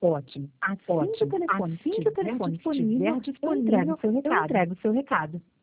Ótimo. Assim que o telefone estiver disponível, eu entrego o seu recado.